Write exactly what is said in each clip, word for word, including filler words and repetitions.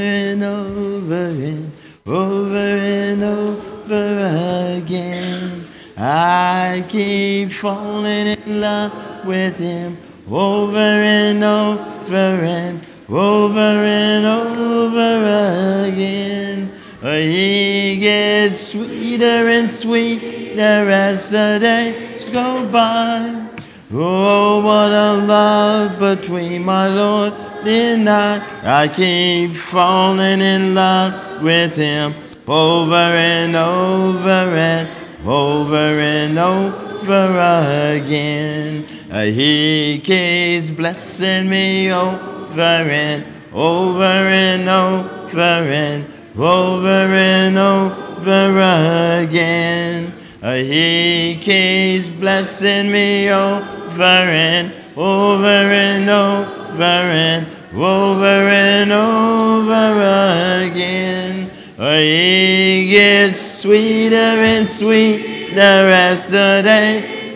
and over and over and over again. I keep falling in love with him over and over and over and over again. He gets sweeter and sweeter as the days go by. Oh, what a love between my Lord and I. I keep falling in love with him over and over and over and over again. He keeps blessing me over and over and over and over and over again. He keeps blessing me over and over and over and over and over again. He gets sweeter and sweeter as the day.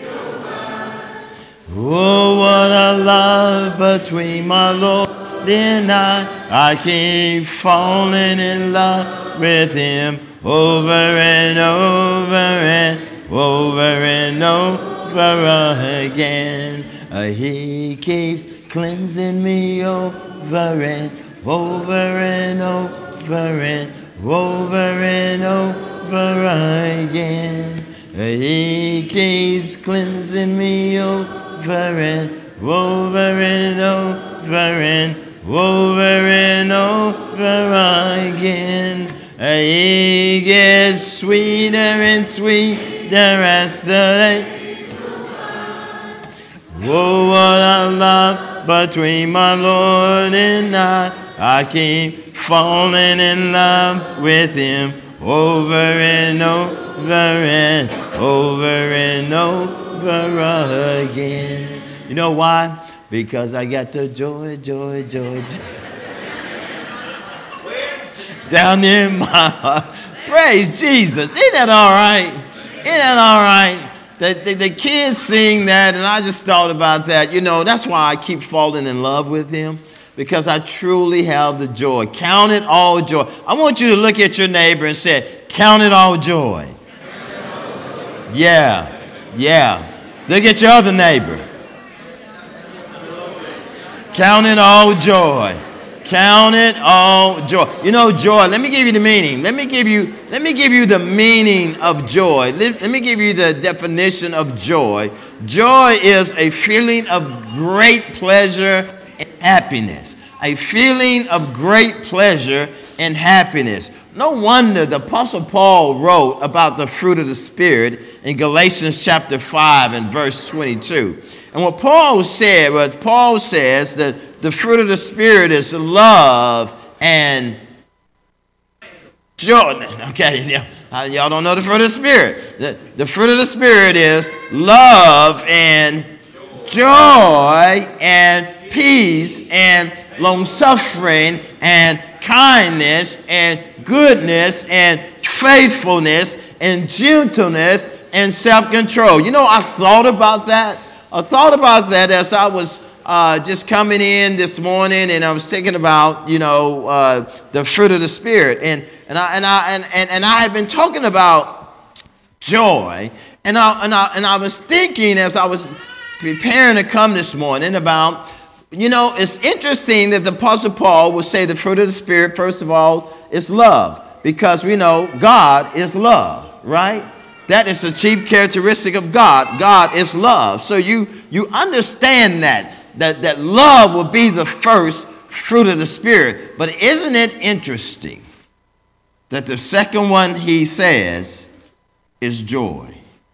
Oh, what a love between my Lord and I. I keep falling in love with him over and over and over and over again. He keeps cleansing me over and over and over and over and over again. He keeps cleansing me over and over and over and over and over again. He gets sweeter and sweeter as the day. Oh, what a love between my Lord and I. I keep falling in love with him over and over and over and over again. You know why? Because I got the joy, joy, joy, joy down in my heart. Praise Jesus. Isn't that all right? Isn't that all right? The, the, the kids sing that, and I just thought about that. You know, that's why I keep falling in love with him, because I truly have the joy. Count it all joy. I want you to look at your neighbor and say, count it all joy. Yeah, yeah. Look at your other neighbor. Count it all joy. Count it all joy. You know, joy, let me give you the meaning. Let me give you, let me give you the meaning of joy. Let, let me give you the definition of joy. Joy is a feeling of great pleasure and happiness. A feeling of great pleasure and happiness. No wonder the Apostle Paul wrote about the fruit of the Spirit in Galatians chapter five and verse twenty-two. And what Paul said was, Paul says that the fruit of the Spirit is love and joy. Okay, yeah, y'all don't know the fruit of the Spirit. The, the fruit of the Spirit is love and joy and peace and long-suffering and kindness and goodness and faithfulness and gentleness and self-control. You know, I thought about that. I thought about that as I was uh, just coming in this morning, and I was thinking about, you know, uh, the fruit of the Spirit. And and I and I and, and, and I had been talking about joy, and I and I and I was thinking as I was preparing to come this morning about, you know, it's interesting that the Apostle Paul would say the fruit of the Spirit, first of all, is love, because we know God is love, right? That is the chief characteristic of God. God is love. So you, you understand that, that, that love will be the first fruit of the Spirit. But isn't it interesting that the second one he says is joy?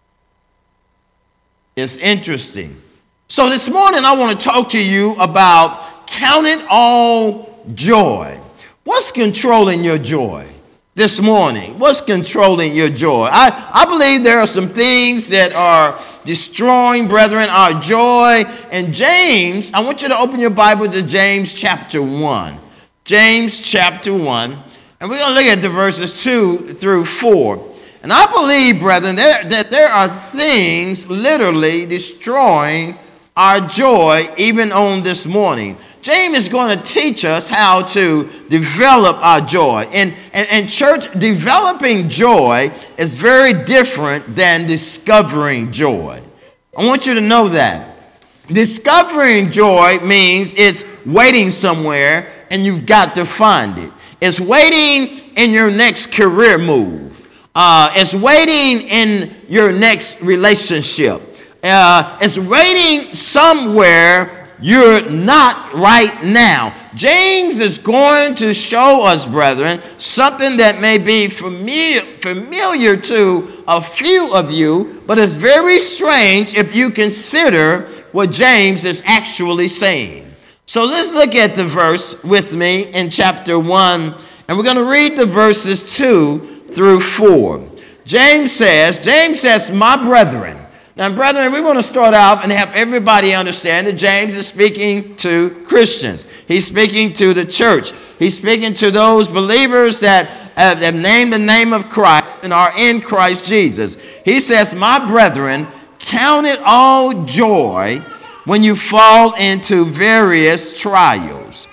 It's interesting. So this morning I want to talk to you about count it all joy. What's controlling your joy this morning? What's controlling your joy? I, I believe there are some things that are destroying, brethren, our joy. And James, I want you to open your Bible to James chapter one. James chapter one. And we're going to look at the verses two through four. And I believe, brethren, that, that there are things literally destroying our joy even on this morning. James is going to teach us how to develop our joy. And, and, and church, developing joy is very different than discovering joy. I want you to know that. Discovering joy means it's waiting somewhere and you've got to find it. It's waiting in your next career move. Uh, it's waiting in your next relationship. Uh, it's waiting somewhere you're not right now. James is going to show us, brethren, something that may be familiar, familiar to a few of you, but it's very strange if you consider what James is actually saying. So let's look at the verse with me in chapter one, and we're going to read the verses two through four. James says, James says, my brethren. Now, brethren, we want to start off and have everybody understand that James is speaking to Christians. He's speaking to the church. He's speaking to those believers that have, have named the name of Christ and are in Christ Jesus. He says, my brethren, count it all joy when you fall into various trials,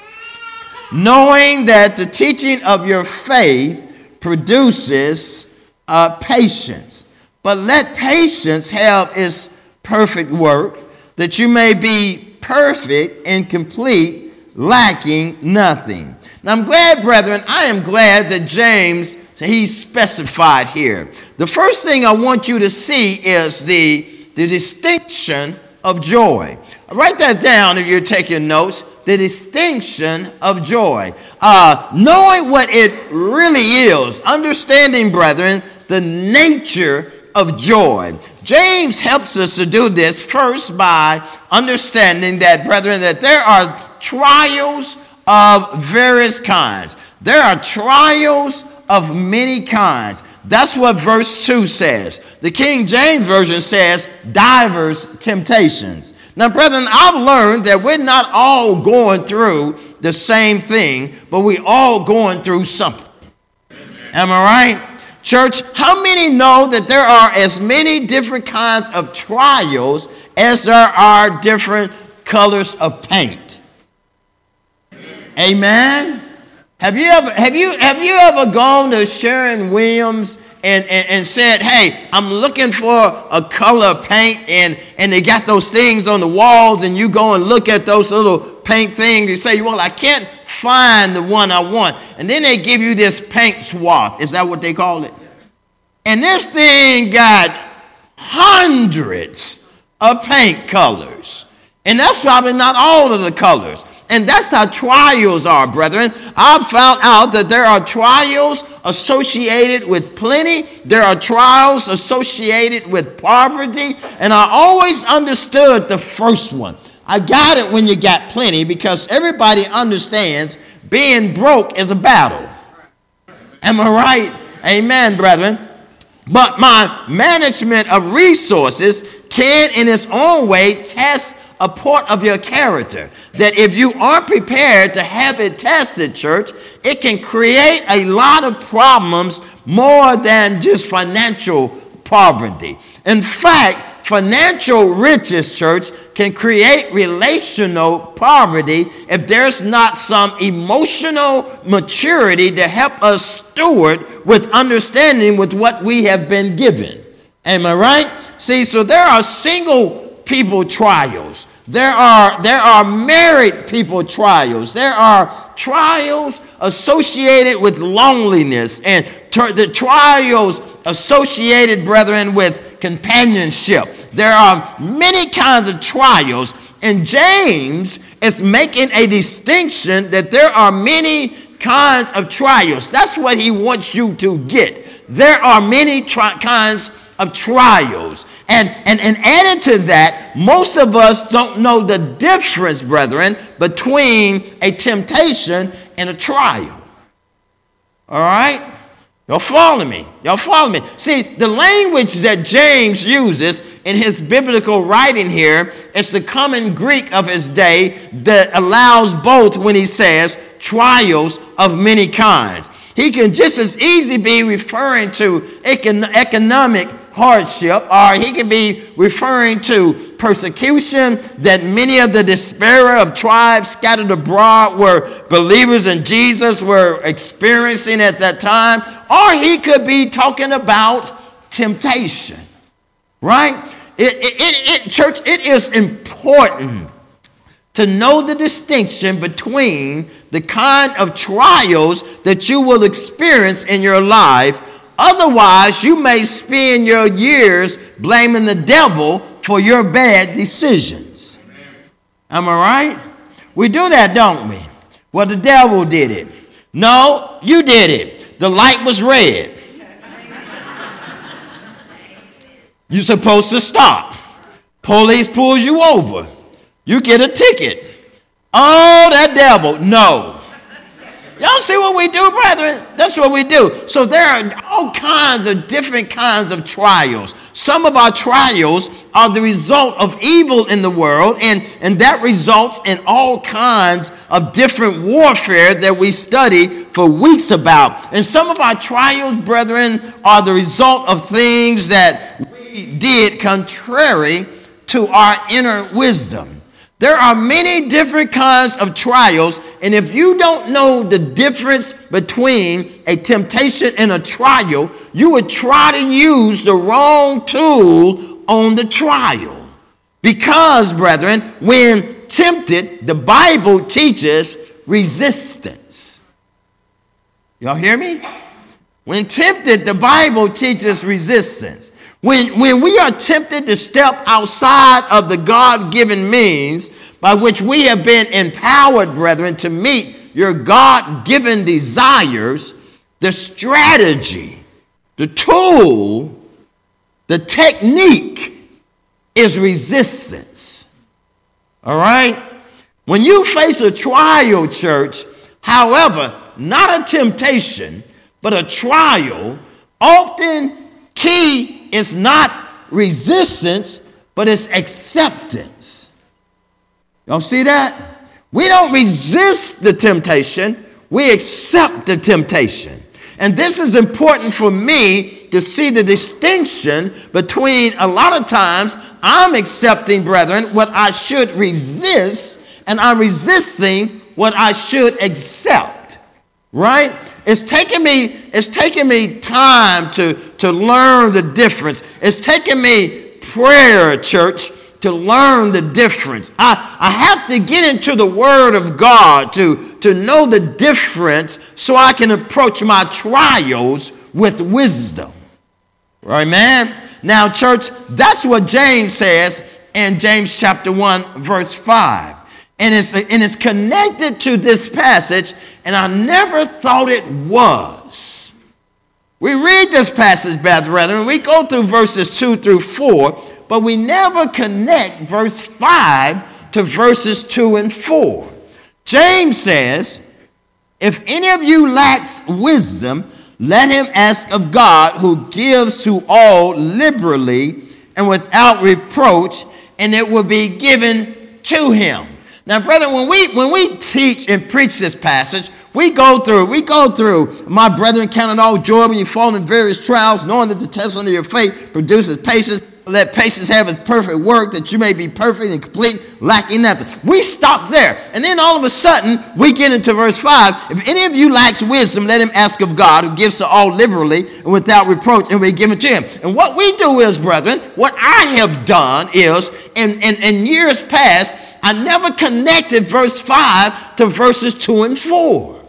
knowing that the teaching of your faith produces uh, patience. But let patience have its perfect work, that you may be perfect and complete, lacking nothing. Now I'm glad, brethren, I am glad that James, he specified here. The first thing I want you to see is the, the distinction of joy. Write that down if you're taking notes. The distinction of joy. Uh, knowing what it really is, understanding, brethren, the nature of joy. James helps us to do this first by understanding that, brethren, that there are trials of various kinds. There are trials of many kinds. That's what verse two says. The King James Version says, divers temptations. Now, brethren, I've learned that we're not all going through the same thing, but we're all going through something. Am I right? Church, how many know that there are as many different kinds of trials as there are different colors of paint? Amen? Have you ever have you have you ever gone to Sherwin-Williams and, and, and said, hey, I'm looking for a color of paint, and, and they got those things on the walls, and you go and look at those little paint things, you say, well, I can't find the one I want. And then they give you this paint swath. Is that what they call it? And this thing got hundreds of paint colors. And that's probably not all of the colors. And that's how trials are, brethren. I've found out that there are trials associated with plenty. There are trials associated with poverty. And I always understood the first one. I got it when you got plenty, because everybody understands being broke is a battle. Am I right? Amen, brethren. But my management of resources can, in its own way, test a part of your character. That if you aren't prepared to have it tested, church, it can create a lot of problems more than just financial poverty. In fact, financial riches, church, can create relational poverty if there's not some emotional maturity to help us steward with understanding with what we have been given. Am I right? See, so there are single people trials. There are, there are married people trials. There are trials associated with loneliness, and ter- the trials associated, brethren, with companionship. There are many kinds of trials, and James is making a distinction that there are many kinds of trials. That's what he wants you to get. There are many tri- kinds of trials. And, and, and added to that, most of us don't know the difference, brethren, between a temptation and a trial. All right? Y'all follow me? Y'all follow me? See, the language that James uses in his biblical writing here is the common Greek of his day that allows both when he says trials of many kinds. He can just as easily be referring to econ- economic hardship, or he can be referring to persecution that many of the dispersed of tribes scattered abroad were believers in Jesus were experiencing at that time, or he could be talking about temptation, right? It, it, it, it, church, it is important to know the distinction between the kind of trials that you will experience in your life. Otherwise, you may spend your years blaming the devil for your bad decisions. Am I right? We do that, don't we? Well, the devil did it. No, you did it. The light was red. You're supposed to stop. Police pulls you over. You get a ticket. Oh, that devil. No. Y'all see what we do, brethren? That's what we do. So there are all kinds of different kinds of trials. Some of our trials are the result of evil in the world, and, and that results in all kinds of different warfare that we study for weeks about. And some of our trials, brethren, are the result of things that we did contrary to our inner wisdom. There are many different kinds of trials, and if you don't know the difference between a temptation and a trial, you would try to use the wrong tool on the trial. Because, brethren, when tempted, the Bible teaches resistance. Y'all hear me? When tempted, the Bible teaches resistance. When, when we are tempted to step outside of the God-given means by which we have been empowered, brethren, to meet your God-given desires, the strategy, the tool, the technique is resistance. All right? When you face a trial, church, however, not a temptation, but a trial, often key is not resistance, but it's acceptance. Y'all see that? We don't resist the temptation, we accept the temptation. And this is important for me to see the distinction between a lot of times I'm accepting, brethren, what I should resist, and I'm resisting what I should accept. Right? It's taken me, it's taken me time to, to learn the difference. It's taken me prayer, church, to learn the difference. I, I have to get into the Word of God to, to know the difference so I can approach my trials with wisdom. Right, man? Now, church, that's what James says in James chapter one, verse five. And it's, and it's connected to this passage, and I never thought it was. We read this passage, brethren, we go through verses two through four, but we never connect verse five to verses two and four. James says, if any of you lacks wisdom, let him ask of God, who gives to all liberally and without reproach, and it will be given to him. Now, brethren, when we when we teach and preach this passage, we go through, we go through, my brethren, count it all joy when you fall in various trials, knowing that the testing of your faith produces patience. Let patience have its perfect work, that you may be perfect and complete, lacking nothing. We stop there. And then all of a sudden, we get into verse five. If any of you lacks wisdom, let him ask of God, who gives to all liberally and without reproach, and we give it to him. And what we do is, brethren, what I have done is, in, in, in years past, I never connected verse five to verses two and four.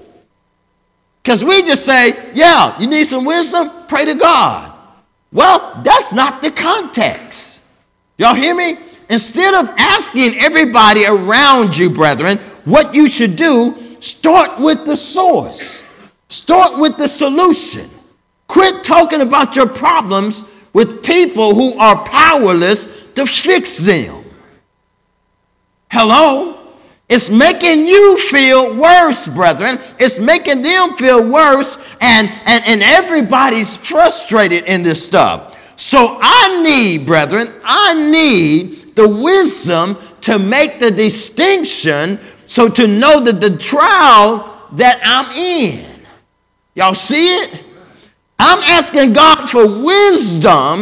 Because we just say, yeah, you need some wisdom? Pray to God. Well, that's not the context. Y'all hear me? Instead of asking everybody around you, brethren, what you should do, start with the source. Start with the solution. Quit talking about your problems with people who are powerless to fix them. Hello? It's making you feel worse, brethren. It's making them feel worse, and, and, and everybody's frustrated in this stuff. So I need, brethren, I need the wisdom to make the distinction, so to know that the trial that I'm in. Y'all see it? I'm asking God for wisdom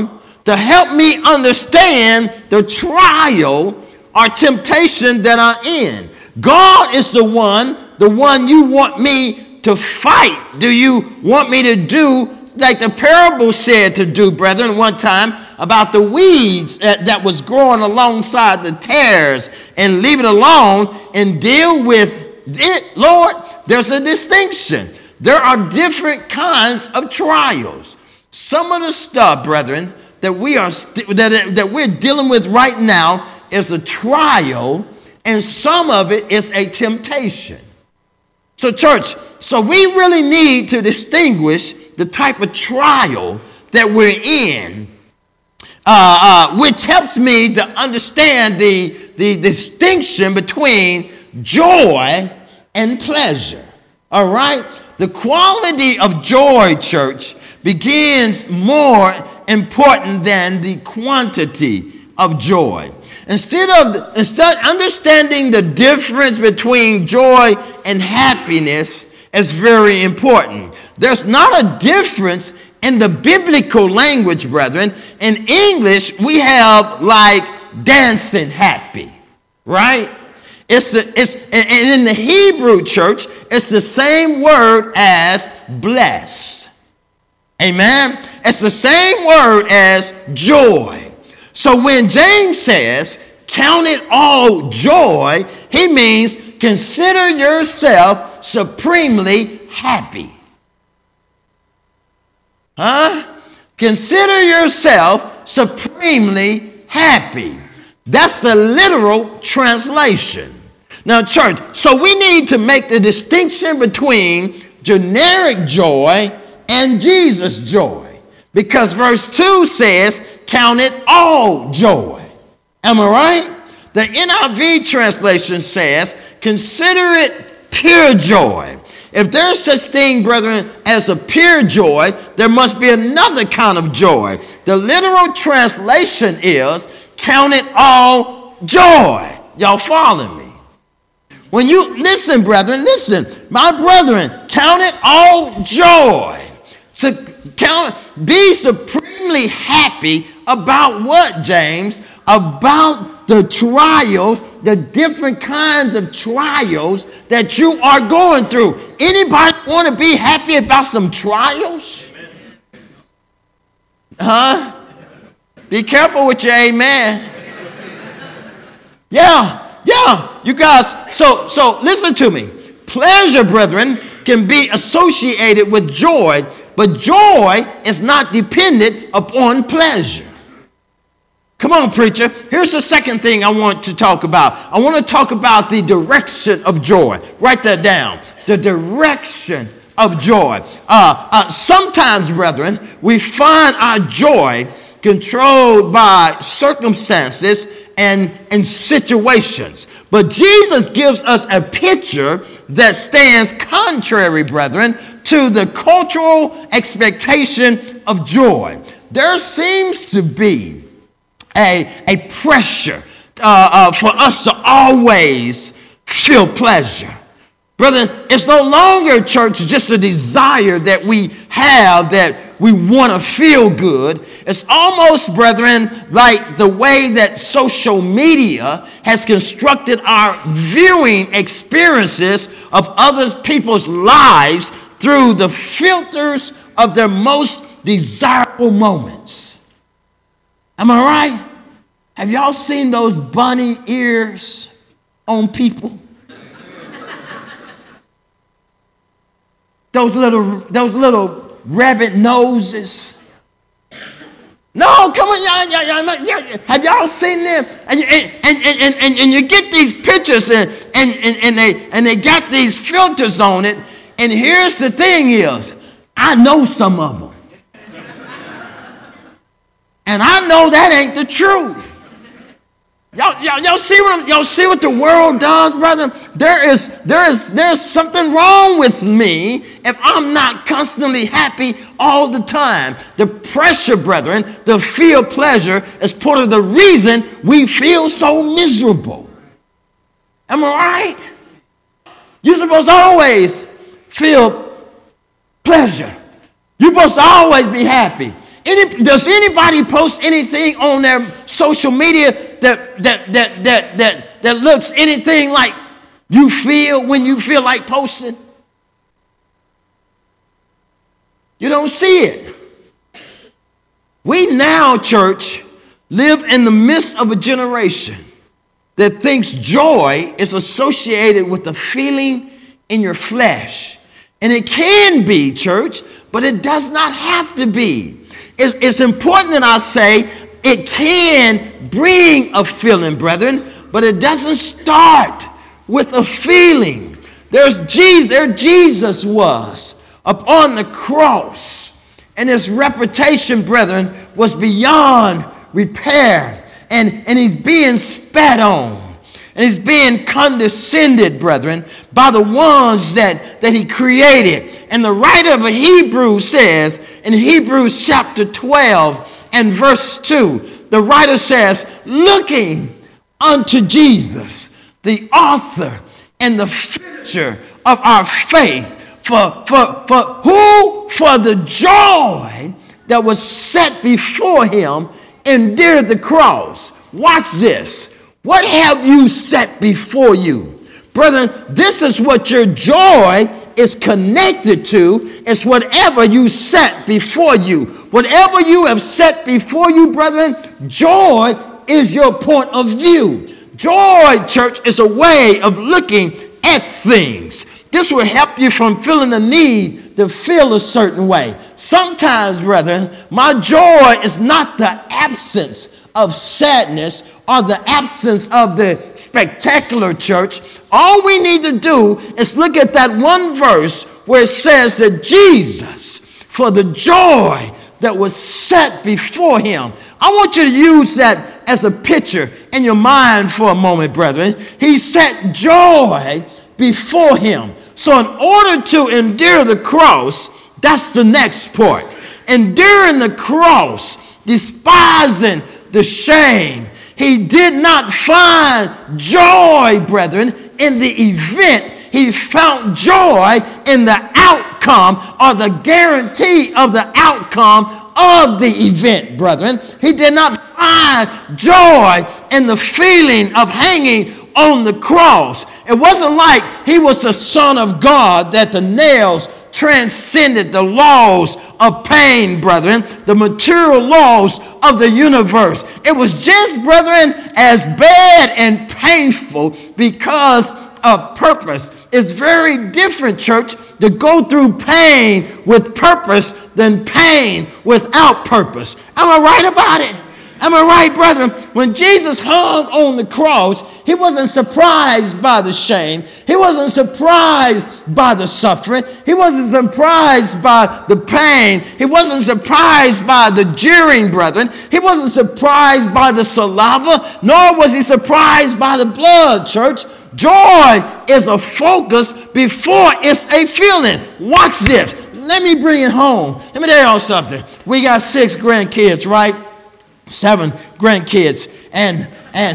to help me understand the trial or temptation that I'm in. God is the one, the one you want me to fight. Do you want me to do like the parable said to do, brethren, one time about the weeds that, that was growing alongside the tares, and leave it alone and deal with it? Lord, there's a distinction. There are different kinds of trials. Some of the stuff, brethren, that we are st- that, that we're dealing with right now is a trial, and some of it is a temptation. So, church, so we really need to distinguish the type of trial that we're in, uh, uh, which helps me to understand the, the distinction between joy and pleasure. All right? The quality of joy, church, begins more important than the quantity of joy. Instead of instead understanding the difference between joy and happiness is very important. There's not a difference in the biblical language, brethren. In English, we have like dancing happy, right? It's the, it's and in the Hebrew church, it's the same word as blessed. Amen. It's the same word as joy. So when James says, count it all joy, he means consider yourself supremely happy. Huh? Consider yourself supremely happy. That's the literal translation. Now, church, so we need to make the distinction between generic joy and Jesus' joy. Because verse two says, count it all joy. Am I right? The N I V translation says, consider it pure joy. If there's such thing, brethren, as a pure joy, there must be another kind of joy. The literal translation is, count it all joy. Y'all follow me? When you, listen, brethren, listen. My brethren, count it all joy. So count, be supremely happy about what, James? About the trials, the different kinds of trials that you are going through. Anybody want to be happy about some trials? Huh? Be careful with your amen. Yeah, yeah, you guys. So, so listen to me. Pleasure, brethren, can be associated with joy, but joy is not dependent upon pleasure. Come on, preacher. Here's the second thing I want to talk about. I want to talk about the direction of joy. Write that down. The direction of joy. Uh, uh, sometimes, brethren, we find our joy controlled by circumstances and, and situations. But Jesus gives us a picture that stands contrary, brethren, to the cultural expectation of joy. There seems to be a, a pressure uh, uh, for us to always feel pleasure. Brethren, it's no longer, church, just a desire that we have that we want to feel good. It's almost, brethren, like the way that social media has constructed our viewing experiences of other people's lives through the filters of their most desirable moments. Am I right? Have y'all seen those bunny ears on people? Those little, those little rabbit noses. No, come on, y'all, y'all, y'all, have y'all seen them? And, and, and, and, and, and you get these pictures and, and, and, and, they, and they got these filters on it. And here's the thing is, I know some of them. And I know that ain't the truth. Y'all, y'all, y'all see what I'm, y'all see what the world does, brother? There is, there is, there's something wrong with me if I'm not constantly happy all the time. The pressure, brethren, to feel pleasure is part of the reason we feel so miserable. Am I right? You're supposed to always feel pleasure. You're supposed to always be happy. Any, does anybody post anything on their social media that that that that that that looks anything like you feel when you feel like posting? You don't see it. We now, church, live in the midst of a generation that thinks joy is associated with a feeling in your flesh. And it can be, church, but it does not have to be. It's, it's important that I say it can bring a feeling, brethren, but it doesn't start with a feeling. There's Jesus, there Jesus was upon the cross, and his reputation, brethren, was beyond repair. And, and he's being spat on. And he's being condescended, brethren, by the ones that, that he created. And the writer of Hebrews says, in Hebrews chapter twelve and verse two, the writer says, looking unto Jesus, the author and the finisher of our faith, for, for, for who, for the joy that was set before him, endured the cross. Watch this. What have you set before you? Brethren, this is what your joy is connected to. It's whatever you set before you. Whatever you have set before you, brethren, joy is your point of view. Joy, church, is a way of looking at things. This will help you from feeling the need to feel a certain way. Sometimes, brethren, my joy is not the absence of sadness or the absence of the spectacular, church. All we need to do is look at that one verse where it says that Jesus, for the joy that was set before him. I want you to use that as a picture in your mind for a moment, brethren. He set joy before him. So in order to endure the cross, that's the next part. Enduring the cross, despising the shame. He did not find joy, brethren, in the event. He found joy in the outcome or the guarantee of the outcome of the event, brethren. He did not find joy in the feeling of hanging on the cross. It wasn't like he was the Son of God, that the nails transcended the laws of pain, brethren, the material laws of the universe. It was just, brethren, as bad and painful because of purpose. It's very different, church, to go through pain with purpose than pain without purpose. Am I right about it? Am I right, brethren? When Jesus hung on the cross, he wasn't surprised by the shame. He wasn't surprised by the suffering. He wasn't surprised by the pain. He wasn't surprised by the jeering, brethren. He wasn't surprised by the saliva, nor was he surprised by the blood, church. Joy is a focus before it's a feeling. Watch this. Let me bring it home. Let me tell y'all something. We got six grandkids, right? Seven grandkids, and and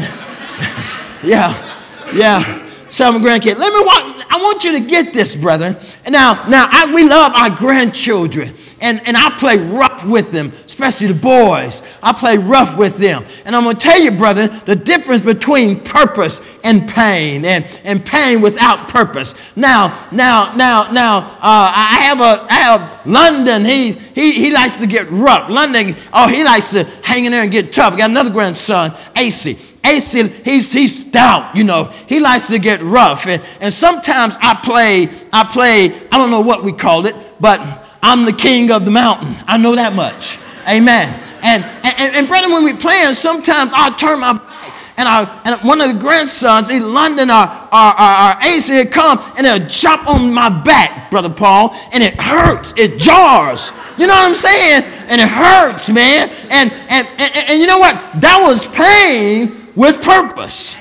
yeah, yeah, seven grandkids. Let me want, I want you to get this, brethren. And now, now I, we love our grandchildren, and and I play rough with them, especially the boys. I play rough with them, and I'm gonna tell you, brethren, the difference between purpose and pain, and and pain without purpose. Now, now, now, now, uh, I have a, I have London. He he he likes to get rough. London, oh, he likes to hang in there and get tough. I got another grandson, A C. A C, he's he's stout, you know. He likes to get rough, and and sometimes I play, I play. I don't know what we call it, but I'm the king of the mountain. I know that much. Amen. And and and brethren, when we playing, sometimes I'll turn my back. And, our, and one of the grandsons in London, our, our, our, our A C, had come and they'll jump on my back, Brother Paul, and it hurts. It jars. You know what I'm saying? And it hurts, man. And, and, and, and you know what? That was pain with purpose.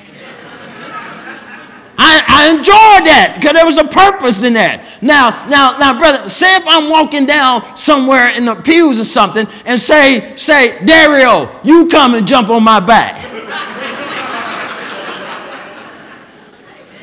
I, I enjoyed that because there was a purpose in that. Now, now, now, brother, say if I'm walking down somewhere in the pews or something and say, say, Dario, you come and jump on my back.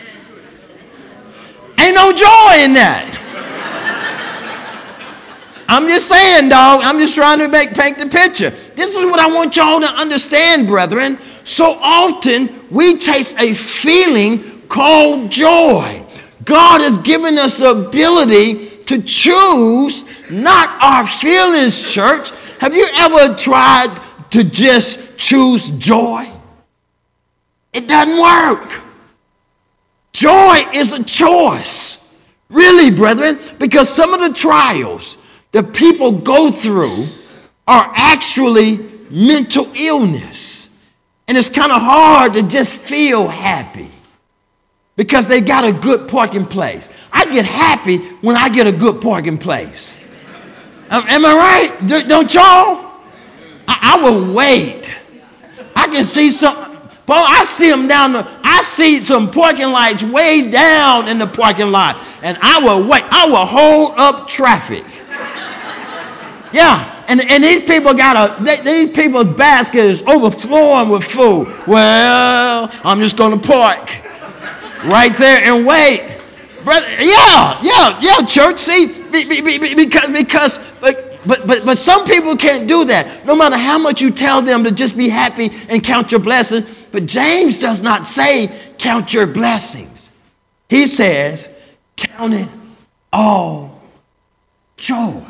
Ain't no joy in that. I'm just saying, dog. I'm just trying to make paint the picture. This is what I want y'all to understand, brethren. So often we chase a feeling called joy. God has given us the ability to choose, not our feelings, church. Have you ever tried to just choose joy? It doesn't work. Joy is a choice. Really, brethren, because some of the trials that people go through are actually mental illness. And it's kind of hard to just feel happy because they got a good parking place. I get happy when I get a good parking place. Um, am I right? D- don't y'all? I-, I will wait. I can see some. Boy, I see them down the, I see some parking lights way down in the parking lot. And I will wait. I will hold up traffic. Yeah. And, and these people got a, they, these people's basket is overflowing with food. Well, I'm just going to park right there and wait. Brother, yeah, yeah, yeah, church. See, be, be, be, because, because but, but, but, but some people can't do that. No matter how much you tell them to just be happy and count your blessings. But James does not say count your blessings. He says count it all joy.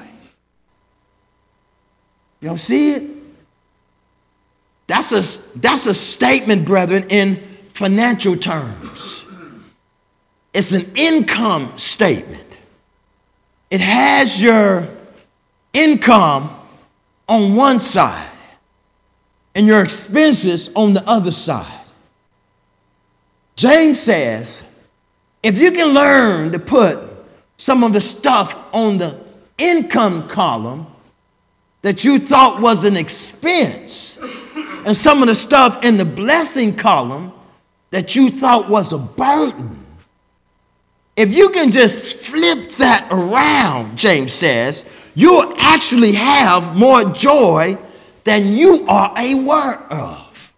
Y'all see it? That's a, that's a statement, brethren, in financial terms. It's an income statement. It has your income on one side and your expenses on the other side. James says, if you can learn to put some of the stuff on the income column that you thought was an expense, and some of the stuff in the blessing column that you thought was a burden. If you can just flip that around, James says, you'll actually have more joy than you are aware of.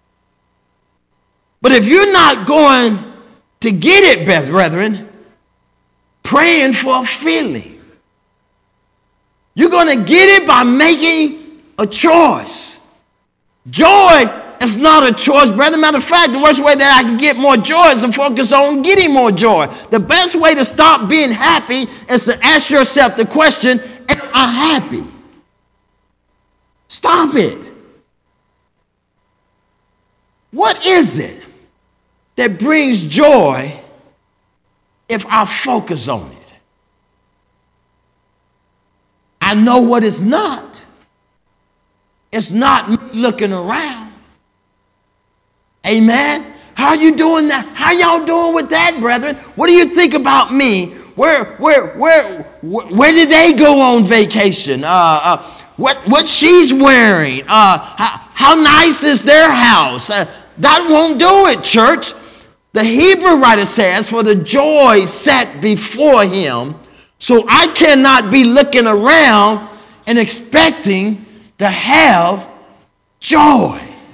But if you're not going to get it, brethren, praying for a feeling, you're going to get it by making a choice. Joy is not a choice, brother. Matter of fact, the worst way that I can get more joy is to focus on getting more joy. The best way to stop being happy is to ask yourself the question, am I happy? Stop it. What is it that brings joy if I focus on it? I know what it's not. It's not me looking around. Amen. How you doing that? How y'all doing with that, brethren? What do you think about me? Where, where, where, where, where did they go on vacation? Uh, uh, what, what she's wearing? Uh, how, how nice is their house? Uh, that won't do it, church. The Hebrew writer says, for the joy set before him. So I cannot be looking around and expecting to have joy.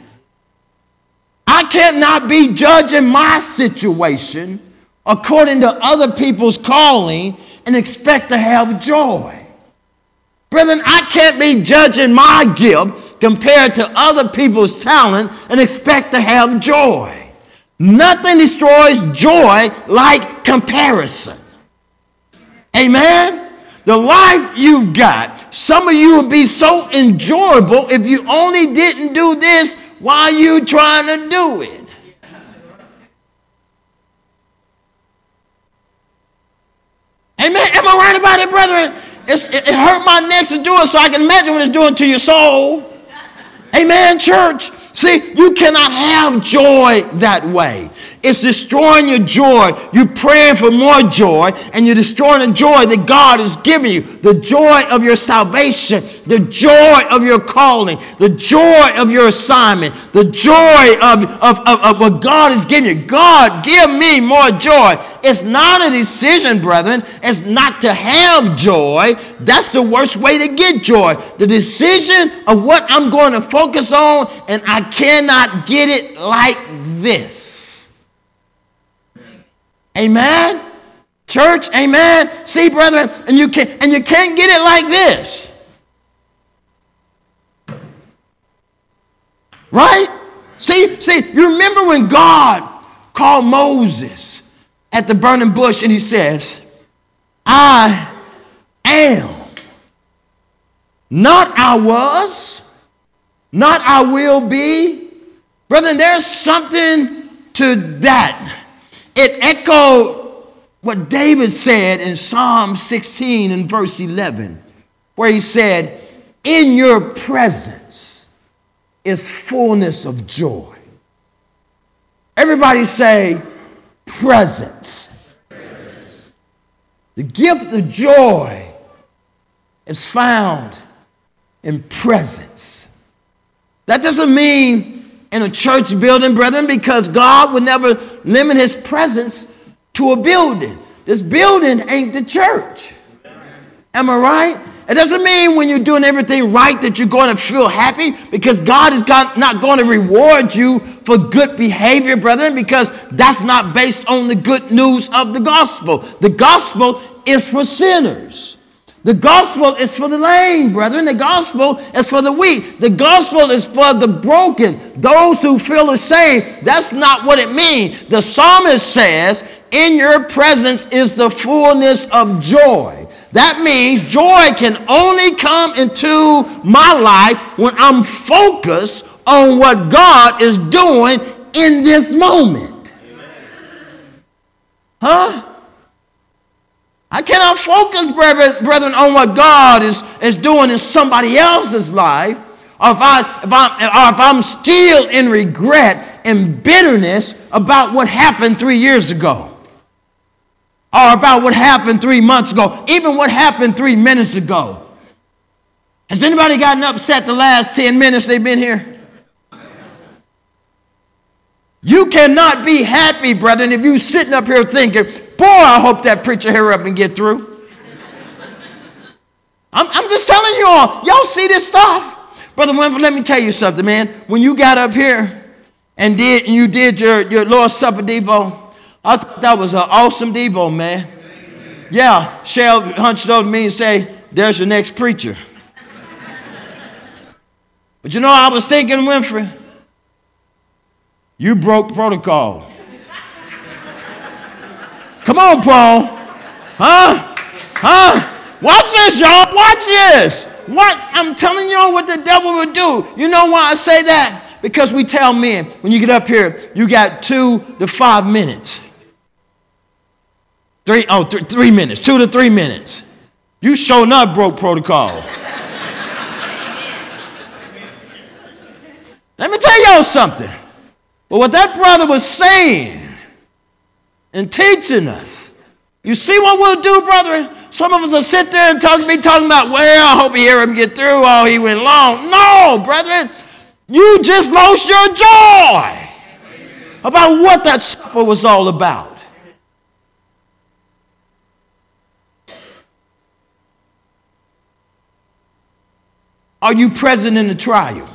I cannot be judging my situation according to other people's calling and expect to have joy. Brethren, I can't be judging my gift compared to other people's talent and expect to have joy. Nothing destroys joy like comparison. Amen? The life you've got, some of you would be so enjoyable if you only didn't do this while you trying to do it. Amen? Am I right about it, brethren? It's, it, it hurt my neck to do it, so I can imagine what it's doing to your soul. Amen, church? See, you cannot have joy that way. It's destroying your joy. You're praying for more joy, and you're destroying the joy that God has given you. The joy of your salvation, the joy of your calling, the joy of your assignment, the joy of, of, of, of what God has given you. God, give me more joy. It's not a decision, brethren. It's not to have joy. That's the worst way to get joy. The decision of what I'm going to focus on, and I cannot get it like this. Amen? Church, amen. See, brethren, and you can and you can't get it like this. Right? See, see, you remember when God called Moses at the burning bush and he says, I am. Not I was, not I will be. Brethren, there's something to that. It echoed what David said in Psalm sixteen and verse eleven, where he said, in your presence is fullness of joy. Everybody say, presence. The gift of joy is found in presence. That doesn't mean in a church building, brethren, because God would never limit his presence to a building. This building ain't the church. Am I right? It doesn't mean when you're doing everything right that you're going to feel happy, because God is not going to reward you for good behavior, brethren, because that's not based on the good news of the gospel. The gospel is for sinners. The gospel is for the lame, brethren. The gospel is for the weak. The gospel is for the broken, those who feel ashamed. That's not what it means. The psalmist says, in your presence is the fullness of joy. That means joy can only come into my life when I'm focused on what God is doing in this moment. Huh? I cannot focus, brethren, on what God is, is doing in somebody else's life, or if, I, if, I'm, or if I'm still in regret and bitterness about what happened three years ago. Or about what happened three months ago, even what happened three minutes ago. Has anybody gotten upset the last ten minutes they've been here? You cannot be happy, brethren, if you're sitting up here thinking, boy, I hope that preacher hurry up and get through. I'm, I'm just telling you all, y'all see this stuff? Brother Winfrey, let me tell you something, man. When you got up here and did and you did your, your Lord's Supper Devo, I thought that was an awesome Devo, man. Yeah, Shell hunched over me and say, there's your next preacher. But you know, I was thinking, Winfrey, you broke protocol. Come on, Paul. Huh? Huh? Watch this, y'all. Watch this. What? I'm telling y'all what the devil would do. You know why I say that? Because we tell men, when you get up here, you got two to five minutes. Three, oh, th- three minutes, two to three minutes. You sure not broke protocol. Let me tell y'all something. But what that brother was saying and teaching us, you see what we'll do, brethren? Some of us will sit there and talk, be talking about, well, I hope he hear him get through. Oh, he went long. No, brethren, you just lost your joy about what that supper was all about. Are you present in the trial?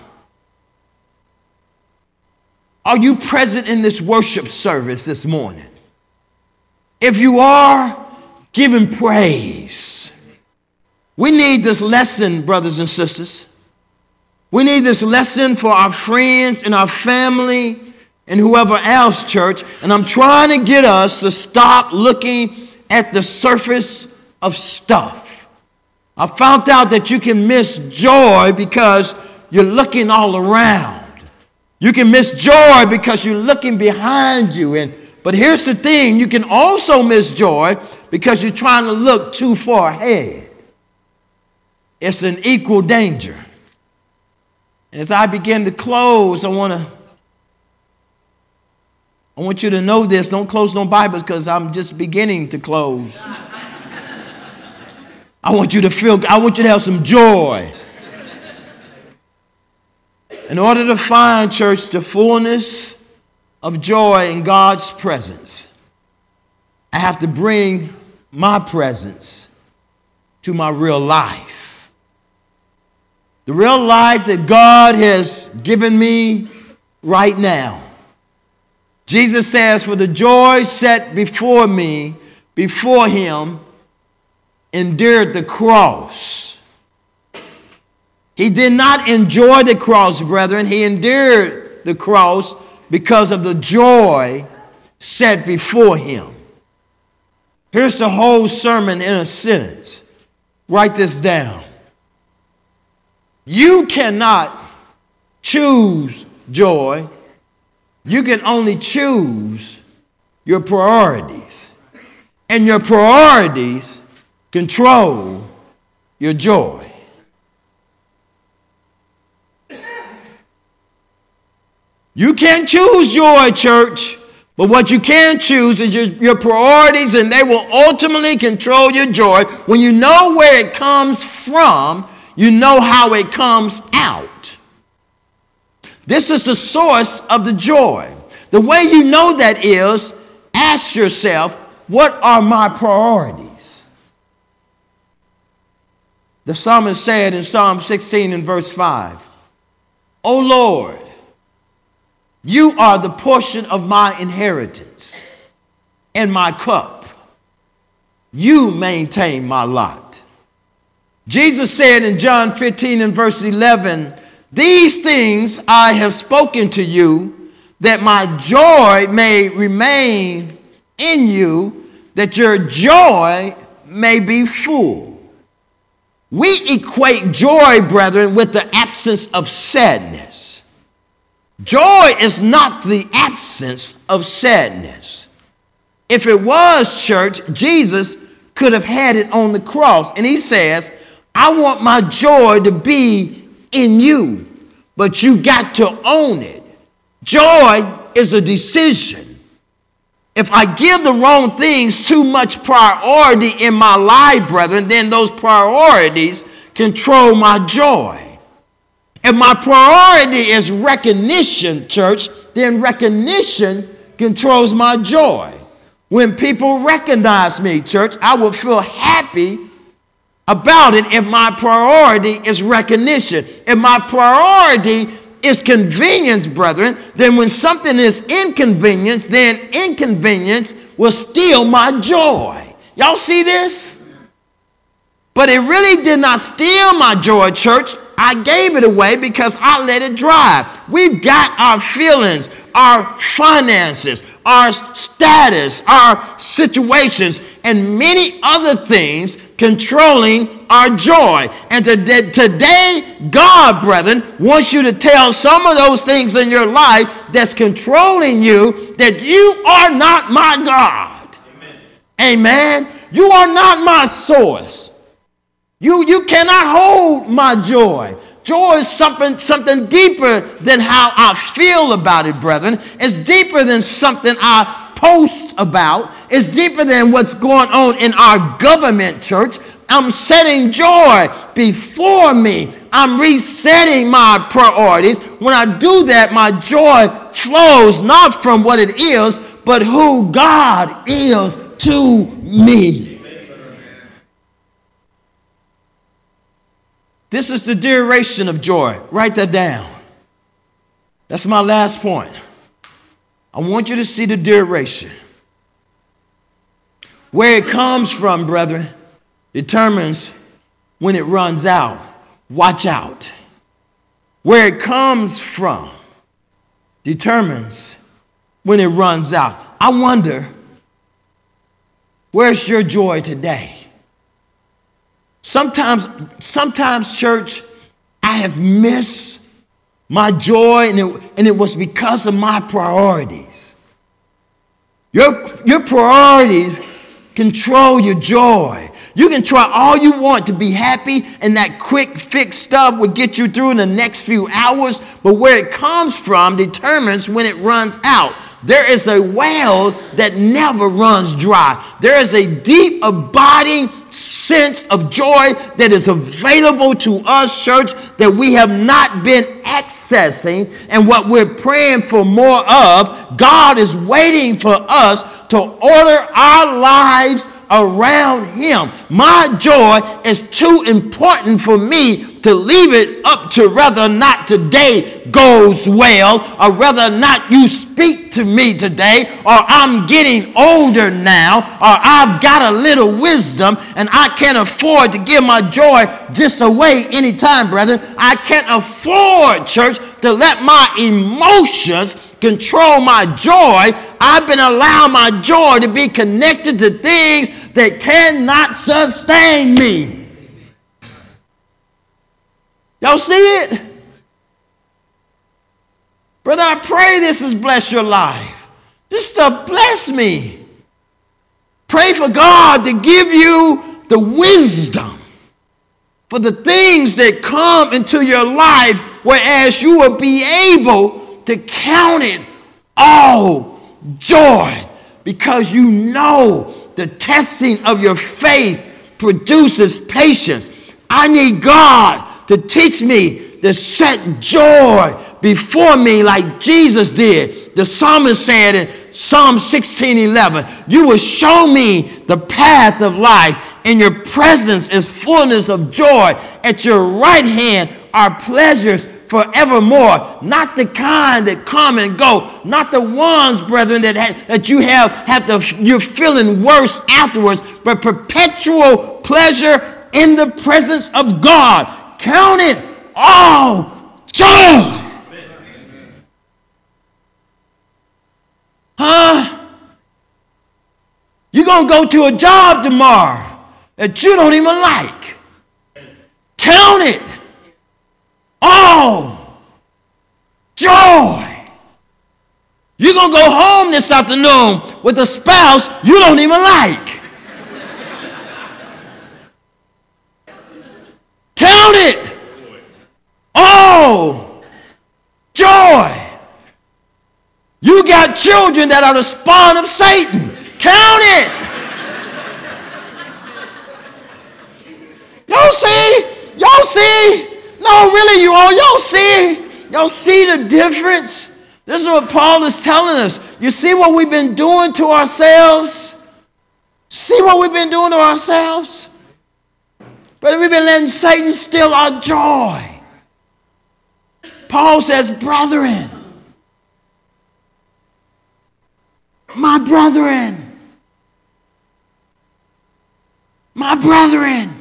Are you present in this worship service this morning? If you are, give him praise. We need this lesson, brothers and sisters. We need this lesson for our friends and our family and whoever else, church. And I'm trying to get us to stop looking at the surface of stuff. I found out that you can miss joy because you're looking all around. You can miss joy because you're looking behind you. And but here's the thing, you can also miss joy because you're trying to look too far ahead. It's an equal danger. And as I begin to close, I want to I want you to know this. Don't close no Bibles because I'm just beginning to close. I want you to feel, I want you to have some joy. In order to find, church, the fullness of joy in God's presence, I have to bring my presence to my real life. The real life that God has given me right now. Jesus says, for the joy set before me, before him endured the cross. He did not enjoy the cross, brethren. He endured the cross because of the joy set before him. Here's the whole sermon in a sentence. Write this down. You cannot choose joy. You can only choose your priorities. And your priorities control your joy. You can't choose joy, church, but what you can choose is your, your priorities, and they will ultimately control your joy. When you know where it comes from, you know how it comes out. This is the source of the joy. The way you know that is, ask yourself, what are my priorities? The psalmist said in Psalm sixteen and verse five, O Lord, you are the portion of my inheritance and my cup. You maintain my lot. Jesus said in John fifteen and verse eleven, these things I have spoken to you, that my joy may remain in you, that your joy may be full. We equate joy, brethren, with the absence of sadness. Joy is not the absence of sadness. If it was, church, Jesus could have had it on the cross. And he says, I want my joy to be in you, but you got to own it. Joy is a decision. If I give the wrong things too much priority in my life, brethren, then those priorities control my joy. If my priority is recognition, church, then recognition controls my joy. When people recognize me, church, I will feel happy about it if my priority is recognition. If my priority is convenience, brethren, then when something is inconvenience, then inconvenience will steal my joy. Y'all see this? But it really did not steal my joy, church. I gave it away because I let it drive. We've got our feelings, our finances, our status, our situations, and many other things controlling our joy. And today, God, brethren, wants you to tell some of those things in your life that's controlling you that you are not my God. Amen. Amen. You are not my source. You, you cannot hold my joy. Joy is something, something deeper than how I feel about it, brethren. It's deeper than something I post about. It's deeper than what's going on in our government, church. I'm setting joy before me. I'm resetting my priorities. When I do that, my joy flows not from what it is, but who God is to me. This is the duration of joy. Write that down. That's my last point. I want you to see the duration. Where it comes from, brethren, determines when it runs out. Watch out. Where it comes from determines when it runs out. I wonder, where's your joy today? Sometimes, sometimes, church, I have missed my joy, and it, and it was because of my priorities. Your, your priorities control your joy. You can try all you want to be happy, and that quick fix stuff will get you through in the next few hours, but where it comes from determines when it runs out. There is a well that never runs dry. There is a deep, abiding sense of joy that is available to us, church, that we have not been accessing. And what we're praying for more of, God is waiting for us to order our lives around him. My joy is too important for me to leave it up to whether or not today goes well, or whether or not you speak to me today, or I'm getting older now, or I've got a little wisdom and I can't afford to give my joy just away anytime, brethren. I can't afford, church, to let my emotions control my joy. I've been allowing my joy to be connected to things that cannot sustain me. Y'all see it? Brother, I pray this has blessed your life. Just to bless me. Pray for God to give you the wisdom for the things that come into your life, whereas you will be able to count it all joy, because you know the testing of your faith produces patience. I need God to teach me to set joy before me like Jesus did. The psalmist said in Psalm sixteen eleven, you will show me the path of life. In your presence is fullness of joy. At your right hand are pleasures forevermore. Not the kind that come and go. Not the ones, brethren, that, ha- that you have, have to, you're feeling worse afterwards, but perpetual pleasure in the presence of God. Count it all joy. Huh? You're going to go to a job tomorrow that you don't even like. Count it all joy. You're going to go home this afternoon with a spouse you don't even like. Count it all joy. You got children that are the spawn of Satan. Count it. Y'all see? Y'all see? No, really, you all. Y'all see? Y'all see the difference? This is what Paul is telling us. You see what we've been doing to ourselves? See what we've been doing to ourselves? But we've been letting Satan steal our joy. Paul says, brethren, my brethren, my brethren,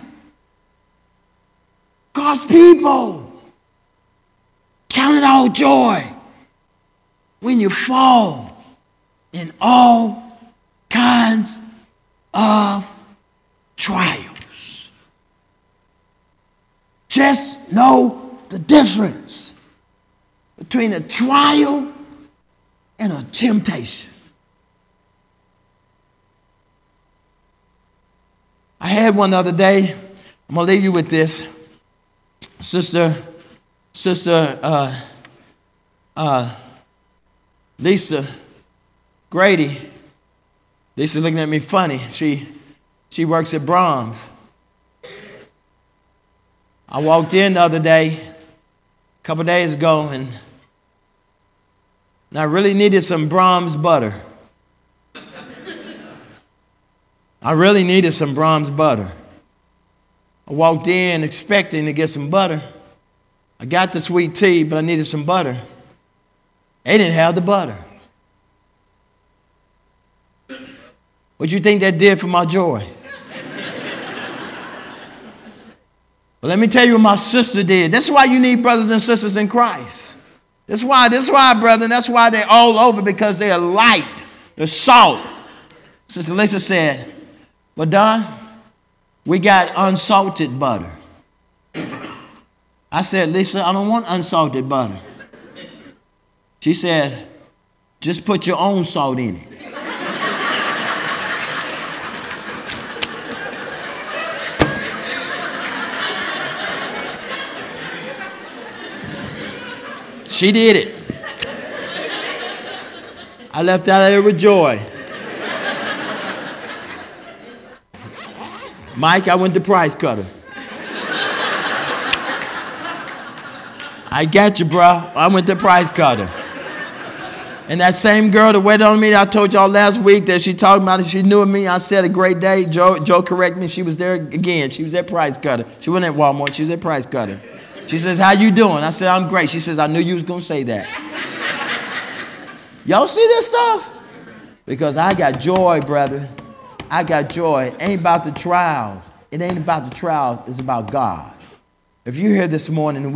God's people, count it all joy when you fall in all kinds of trials. Just know the difference between a trial and a temptation. I had one the other day. I'm going to leave you with this. Sister, Sister uh, uh, Lisa Grady. Lisa looking at me funny. She, she works at Brahms. I walked in the other day, a couple days ago, and, and I really needed some Brahms butter. I really needed some Brahms butter. I walked in expecting to get some butter. I got the sweet tea, but I needed some butter. They didn't have the butter. What do you think that did for my joy? Well, let me tell you what my sister did. That's why you need brothers and sisters in Christ. That's why, that's why, brethren, that's why they're all over, because they are light. They're salt. Sister Lisa said, well, Don, we got unsalted butter. I said, Lisa, I don't want unsalted butter. She said, just put your own salt in it. She did it. I left out of there with joy. Mike, I went to Price Cutter. I got you, bro. I went to Price Cutter. And that same girl that waited on me that I told y'all last week that she talked about it, she knew me. I said a great day. Joe, Joe corrected me. She was there again. She was at Price Cutter. She wasn't at Walmart. She was at Price Cutter. She says, how you doing? I said, I'm great. She says, I knew you was going to say that. Y'all see this stuff? Because I got joy, brother. I got joy. It ain't about the trials. It ain't about the trials. It's about God. If you're here this morning and we